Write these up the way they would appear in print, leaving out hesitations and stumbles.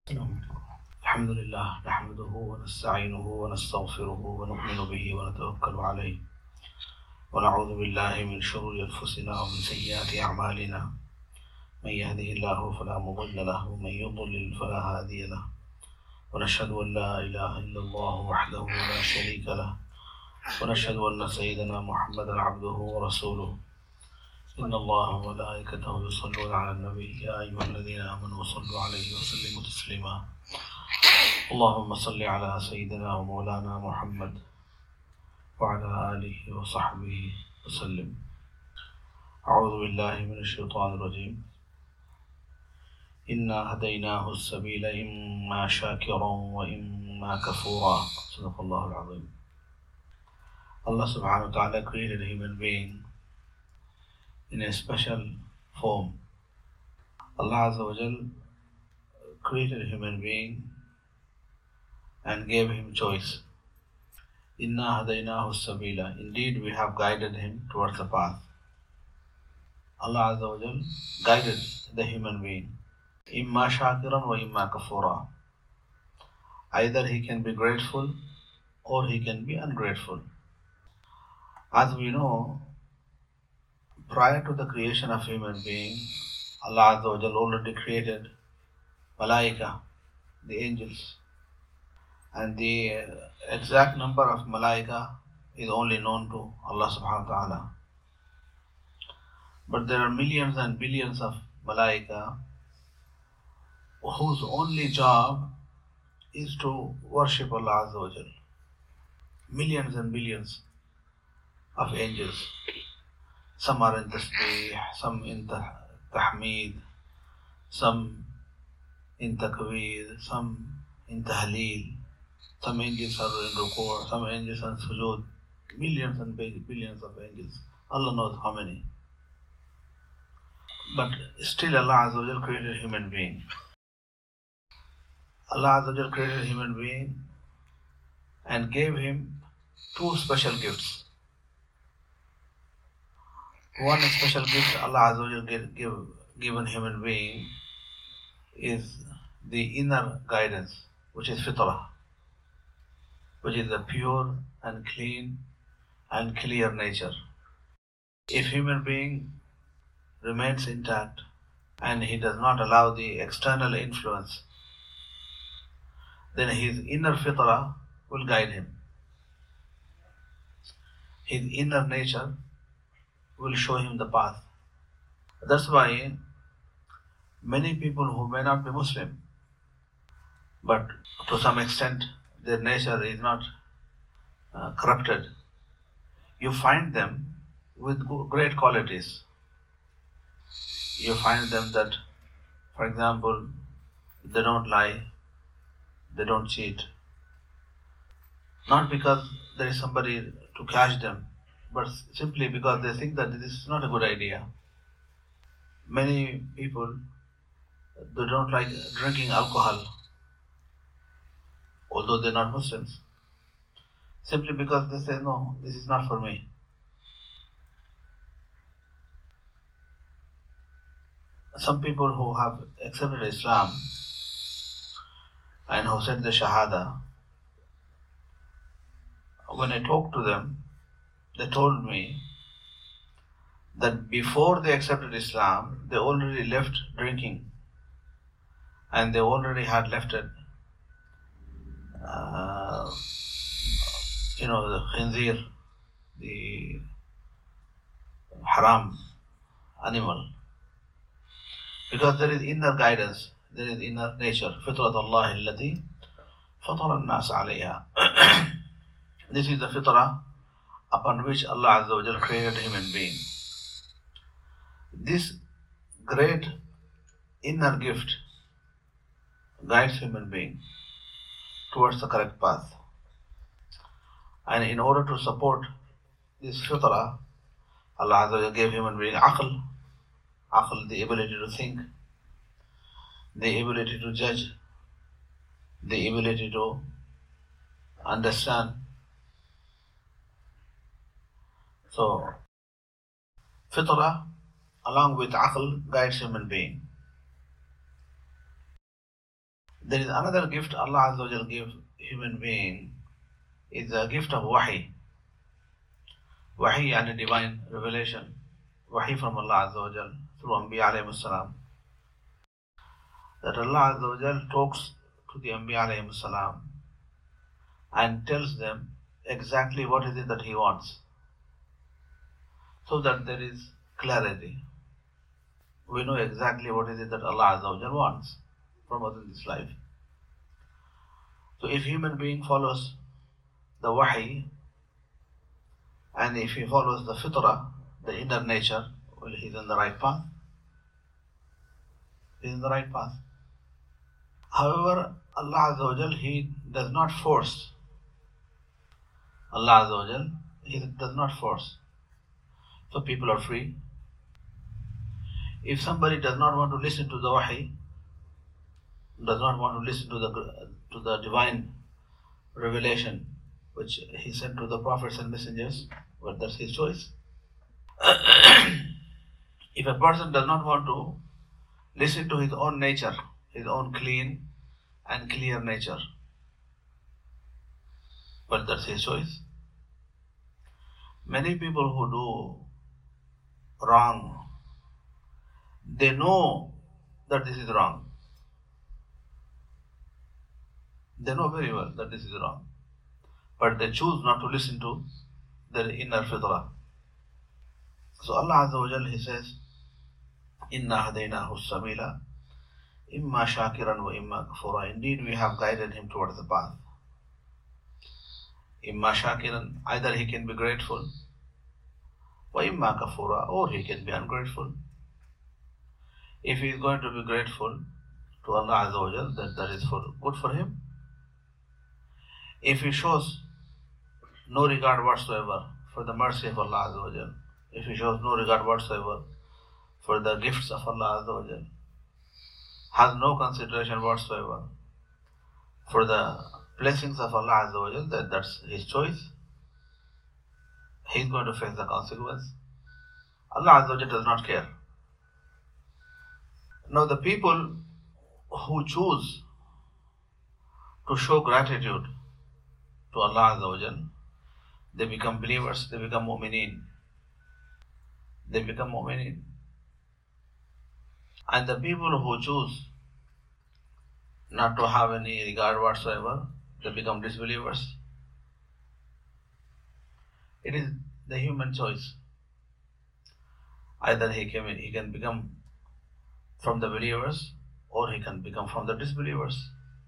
الحمد لله نحمده ونستعينه ونستغفره ونؤمن به ونتوكل عليه ونعوذ بالله من شرور أنفسنا ومن سيئات أعمالنا من يهده الله فلا مضل له ومن يضلل فلا هادي له ونشهد أن لا إله إلا الله وحده لا شريك له ونشهد أن سيدنا محمدا عبده ورسوله إن الله وملائكته يصلون على النبي يا أيها الذين آمنوا صلوا عليه وسلموا تسليما اللهم صل على سيدنا ومولانا محمد وعلى آله وصحبه وسلم. أعوذ بالله من الشيطان الرجيم. إنا هديناه السبيل إما شاكرا وإما كفورا. صدق الله العظيم. Allah subhanahu wa ta'ala created a human being in a special form. Allah Azza wa Jal created a human being and gave him choice. Inna hadaynahu sabila. Indeed, we have guided him towards the path. Allah Azza wa Jal guided the human being. Imma shakiran wa imma kafura. Either he can be grateful or he can be ungrateful. As we know, prior to the creation of human being, Allah Azza wa Jal already created Malaika, the angels. And the exact number of Malaika is only known to Allah subhanahu wa ta'ala. But there are millions and billions of Malaika whose only job is to worship Allah Azza wa Jal. Millions and billions of angels. Some are in tasbih, some in tahmeed, some in takbir, some in tahleel. Some angels are in ruku', some angels are in sujood. Millions and billions of angels. Allah knows how many. But still Allah Azza wa Jal created a human being. Allah Azza wa Jal created a human being and gave him two special gifts. One special gift Allah Azza wa Jal given human being is the inner guidance, which is fitrah, which is a pure and clean and clear nature. If human being remains intact and he does not allow the external influence, then his inner fitrah will guide him. His inner nature will show him the path. That's why many people who may not be Muslim, but to some extent their nature is not corrupted, you find them with great qualities. You find them that, for example, they don't lie, they don't cheat. Not because there is somebody to catch them, but simply because they think that this is not a good idea. Many people, they don't like drinking alcohol, although they're not Muslims, simply because they say, no, this is not for me. Some people who have accepted Islam and who said the Shahada, when I talked to them, they told me that before they accepted Islam, they already left drinking and they already had left it, the khinzir, the haram animal. Because there is inner guidance, there is inner nature. Fitrat Allah allati fatara an-nas alayha. This is the fitrah upon which Allah Azza wa Jal created human being. This great inner gift guides human being towards the correct path. And in order to support this fitrah, Allah Azza wa Jal gave human being aql, the ability to think, the ability to judge, the ability to understand. So, fitrah along with aql guides human being. There is another gift Allah Azza wa Jal gives human being, is a gift of wahi. Wahi and a divine revelation. Wahi from Allah Azza wa Jal through Anbiya alayhi salam. That Allah Azza wa Jal talks to the Anbiya alayhi salam and tells them exactly what is it that He wants, so that there is clarity. We know exactly what is it that Allah Azza wa Jal wants from us in this life. So if human being follows the wahi, and if he follows the fitrah, the inner nature, well, he's on the right path. He's in the right path. However, Allah Azza wa Jal, He does not force. Allah Azza wa Jal, He does not force. So people are free. If somebody does not want to listen to the wahi, does not want to listen to the divine revelation which He sent to the prophets and messengers, well, that's his choice. If a person does not want to listen to his own nature, his own clean and clear nature, well, that's his choice. Many people who do wrong, they know that this is wrong. They know very well that this is wrong, but they choose not to listen to their inner fitrah. So Allah Azza wa Jal, He says, Inna hadaynahu sabila, imma shakiran wa imma kafura. Indeed, we have guided him towards the path. Imma shakiran, either he can be grateful, wa imma kafura, or he can be ungrateful. If he is going to be grateful to Allah Azza wa Jal, that is good for him. If he shows no regard whatsoever for the mercy of Allah Azza wa Jal, if he shows no regard whatsoever for the gifts of Allah Azza wa Jal, has no consideration whatsoever for the blessings of Allah Azza wa Jal, that's his choice. He's going to face the consequence. Allah Azza wa Jal does not care. Now the people who choose to show gratitude to Allah Azza wa Jal, they become believers, they become mu'mineen. They become mu'mineen. And the people who choose not to have any regard whatsoever, they become disbelievers. It is the human choice. Either he can become from the believers, or he can become from the disbelievers.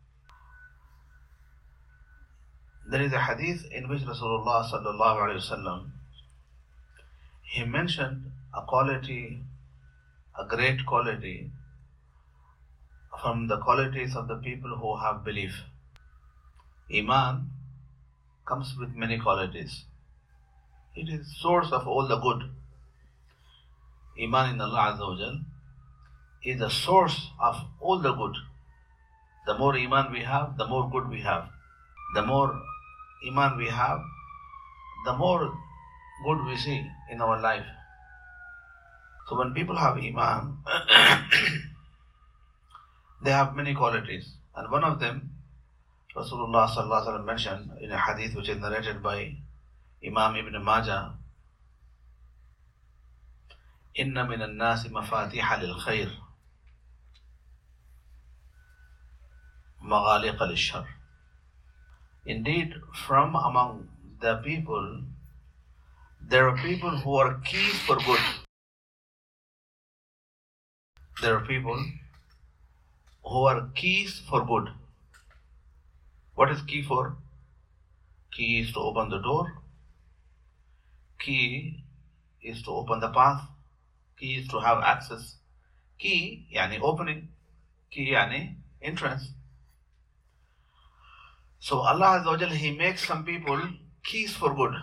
There is a hadith in which Rasulullah sallallahu alaihi wasallam, he mentioned a quality, a great quality from the qualities of the people who have belief. Iman comes with many qualities. It is source of all the good. Iman in Allah Azza wa Jal is the source of all the good. The more Iman we have, the more good we have. The more Iman we have, the more good we see in our life. So when people have Iman, they have many qualities. And one of them, Rasulullah sallallahu alaihi wasallam mentioned in a hadith which is narrated by Imam Ibn Majah, إِنَّ مِنَ النَّاسِ مَفَاتِحَ لِلْخَيْرِ مَغَالِقَ لِلشَّرِّ. Indeed, from among the people, there are people who are keys for good. There are people who are keys for good. What is key for? Key is to open the door. Key is to open the path. Key is to have access. Key, yani opening. Key, yani entrance. So Allah Azza wa Jal, He makes some people keys for good.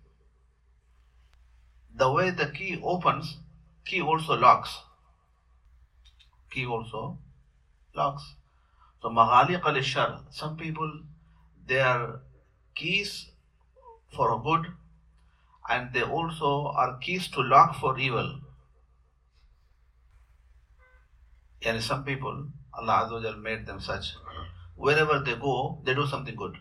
The way the key opens, key also locks. Key also locks. So maghaliq al-shar, some people, they are keys for good, and they also are keys to lock for evil. And some people, Allah Azza wa Jal made them such wherever they go, they do something good.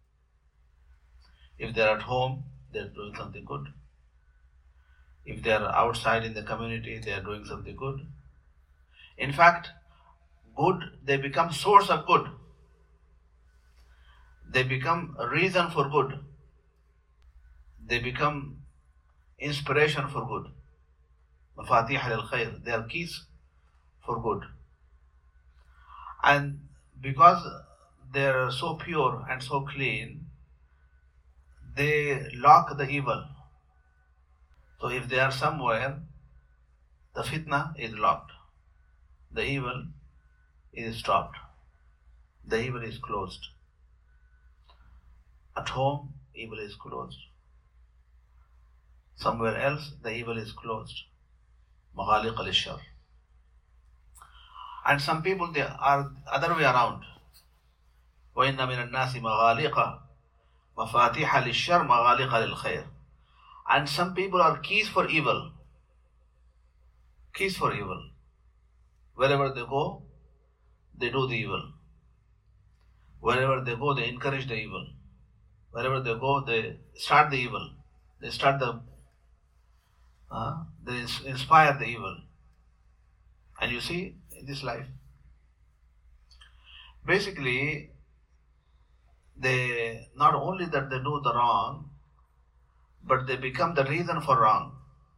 If they are at home, they are doing something good. If they are outside in the community, they are doing something good. In fact, good, they become source of good. They become a reason for good. They become inspiration for good. Mafatih al-Khair, they are keys for good. And because they are so pure and so clean, they lock the evil. So if they are somewhere, the fitna is locked. The evil is stopped. The evil is closed. At home, evil is closed. Somewhere else, the evil is closed. Maghaliq al-shar. And some people, they are other way around. وَإِنَّ مِنَ النَّاسِ مَغَالِقَ مَفَاتِحَ لِلشَّرِّ مَغَالِقَ لِلْخَيْرِ. And some people are keys for evil. Keys for evil. Wherever they go, they do the evil. Wherever they go, they encourage the evil. Wherever they go, they start the evil. They start they inspire the evil. And you see, in this life, basically, they not only that they do the wrong, but they become the reason for wrong.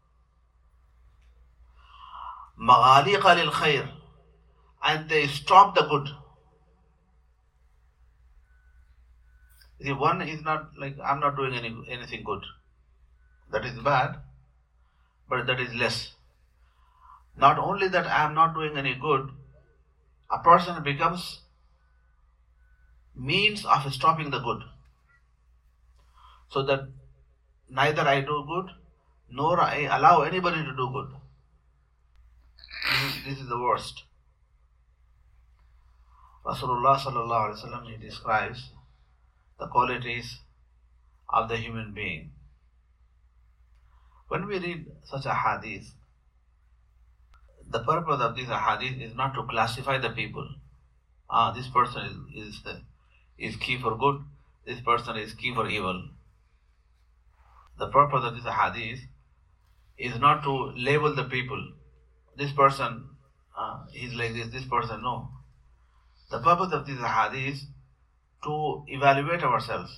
Maghaliqa lil khair, and they stop the good. See, one is not like, I'm not doing anything good. That is bad, but that is less. Not only that I am not doing any good, a person becomes means of stopping the good. So that neither I do good, nor I allow anybody to do good. This is the worst. Rasulullah sallallahu alaihi wasallam, he describes the qualities of the human being. When we read such a hadith, the purpose of this hadith is not to classify the people. This person is key for good, this person is key for evil. The purpose of this hadith is not to label the people. This person is like this person, no. The purpose of this hadith is to evaluate ourselves.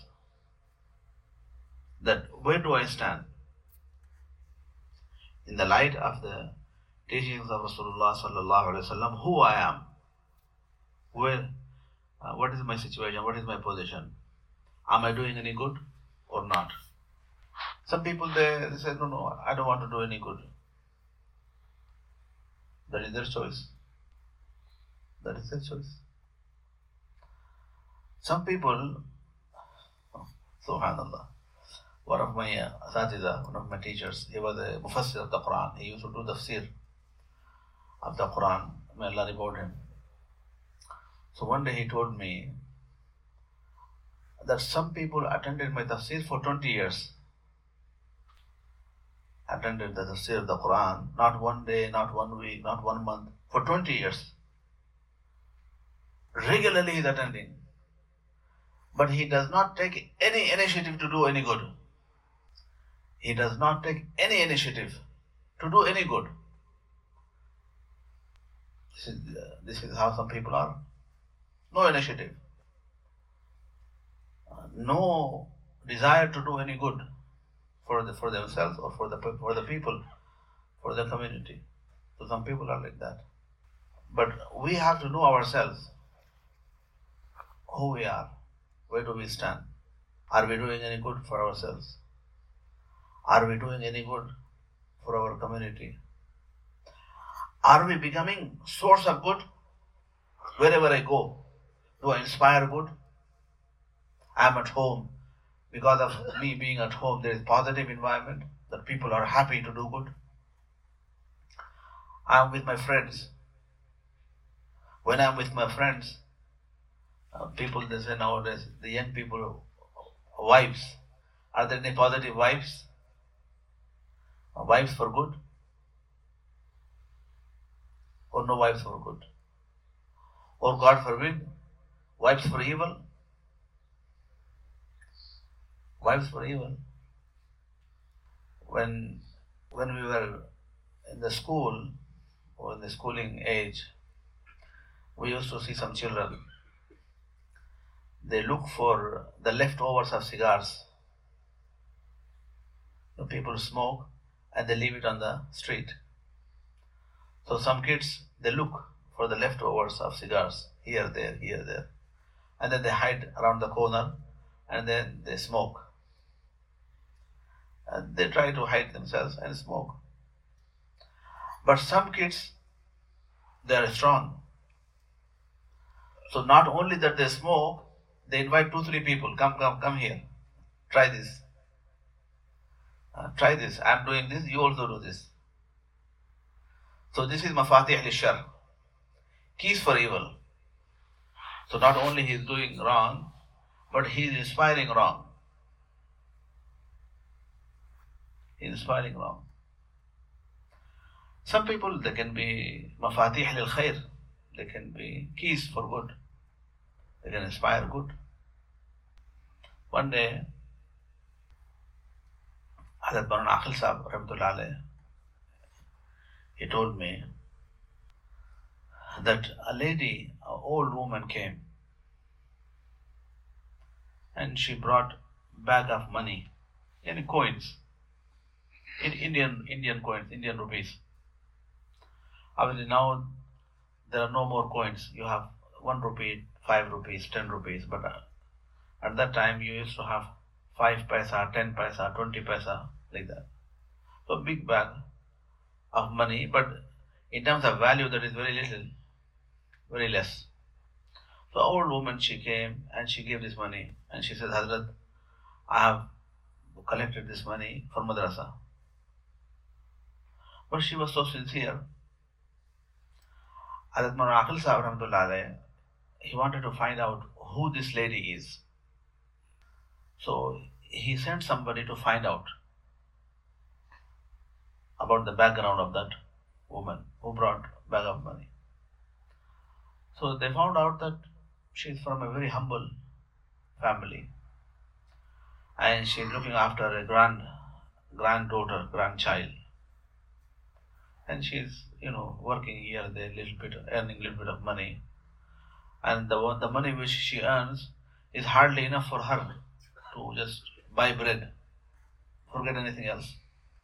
That where do I stand? In the light of the teachings of Rasulullah sallallahu alaihi wasallam, who I am, what is my situation, what is my position, am I doing any good or not? Some people they say, no, I don't want to do any good. That is their choice. That is their choice. Some people, subhanallah, one of my asatiza, one of my teachers, he was a mufassir of the Quran. He used to do the tafsir of the Quran. May Allah reward him. So one day he told me that some people attended my tafsir for 20 years. Attended the tafsir of the Quran, not one day, not 1 week, not 1 month, for 20 years. Regularly he is attending. But he does not take any initiative to do any good. He does not take any initiative to do any good. This is how some people are. No initiative. No desire to do any good for themselves or for the people, for the community. So some people are like that. But we have to know ourselves, who we are, where do we stand. Are we doing any good for ourselves? Are we doing any good for our community? Are we becoming source of good wherever I go? Do I inspire good? I am at home. Because of me being at home, there is positive environment that people are happy to do good. I am with my friends. When I am with my friends, people, they say nowadays, the young people, vibes. Are there any positive vibes? Vibes for good? Or no vibes for good? Or God forbid, Wives for evil? Wives for evil. When we were in the school or in the schooling age, we used to see some children. They look for the leftovers of cigars. The people smoke and they leave it on the street. So some kids, they look for the leftovers of cigars, here, there, and then they hide around the corner and then they smoke. And they try to hide themselves and smoke. But some kids, they are strong. So not only that they smoke, they invite 2-3 people, come here, try this. Try this, I am doing this, you also do this. So this is mafatih lishar, keys for evil. So not only he is doing wrong, but he is inspiring wrong. He is inspiring wrong. Some people, they can be mafatih lil khair, they can be keys for good. They can inspire good. One day, Hazrat Maulana Aqil Sahib, rahmatullah alayh, he told me that a lady, an old woman came and she brought bag of money, any coins, in Indian coins, Indian rupees. Obviously now there are no more coins. You have 1 rupee, 5 rupees, 10 rupees, but at that time you used to have 5 paisa, 10 paisa, 20 paisa, like that. So big bag of money, but in terms of value that is very little, very less. So old woman, she came and she gave this money and she said, Hazrat, I have collected this money for madrasa. But she was so sincere. Hazrat Maulana Aqil Sahib, rahmatullah alayh, he wanted to find out who this lady is. So he sent somebody to find out about the background of that woman who brought bag of money. So they found out that she is from a very humble family and she is looking after a granddaughter, grandchild, and she is, working here, there, earning a little bit of money, and the money which she earns is hardly enough for her to just buy bread, forget anything else.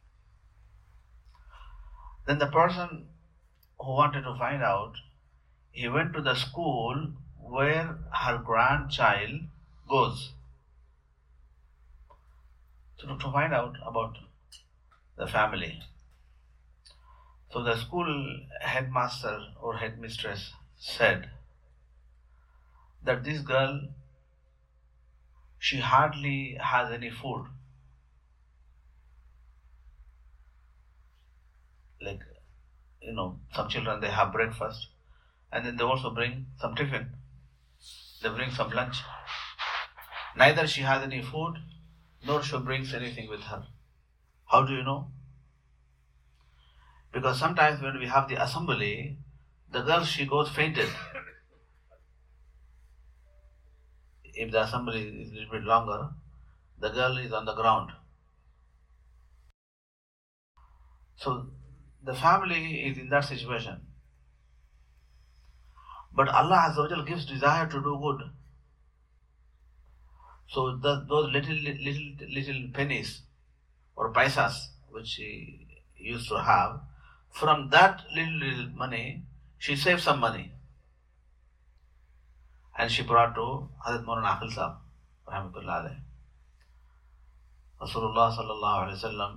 Then the person who wanted to find out, he went to the school where her grandchild goes to find out about the family. So the school headmaster or headmistress said that this girl, she hardly has any food. Like, some children, they have breakfast and then they also bring some tiffin. They bring some lunch. Neither she has any food, nor she brings anything with her. How do you know? Because sometimes when we have the assembly, the girl, she goes fainted. If the assembly is a little bit longer, the girl is on the ground. So the family is in that situation. But Allah Azza wa Jal gives desire to do good. So those little pennies or paisas which she used to have, from that little money, she saved some money. And she brought to Hazrat Maulana Aqil Sahib, rahmatullah alayh. Rasulullah sallallahu alayhi wa sallam,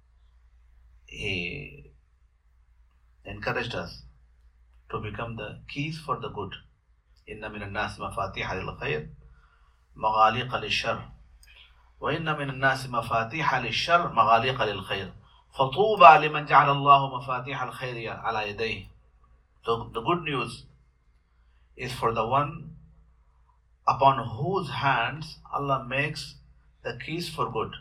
he encouraged us to become the keys for the good. Inna min al-nas mafatiha lil-khayr, maghaliqa lil-shar. Wa inna min al-nas mafatiha lil-shar, maghaliqa lil-khayr. فَطُوبَى لِمَنْ جَعَلَ اللَّهُ مَفَاتِحَ الْخَيْرِ عَلَى يَدَيْهِ. So the good news is for the one upon whose hands Allah makes the keys for good.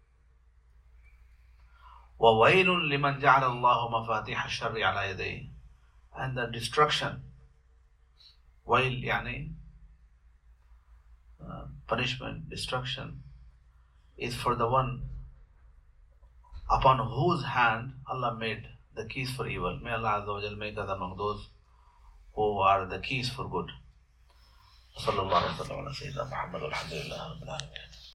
وَوَيْلٌ لِمَنْ جَعَلَ اللَّهُ مَفَاتِحَ الشَّرِّ عَلَى يَدَيْهِ. And the destruction, wail yani punishment, destruction, is for the one upon whose hand Allah made the keys for evil. May Allah Azza wa Jal make us among those who are the keys for good. صلى الله عليه وسلم على سيدنا محمد والحمد لله رب العالمين.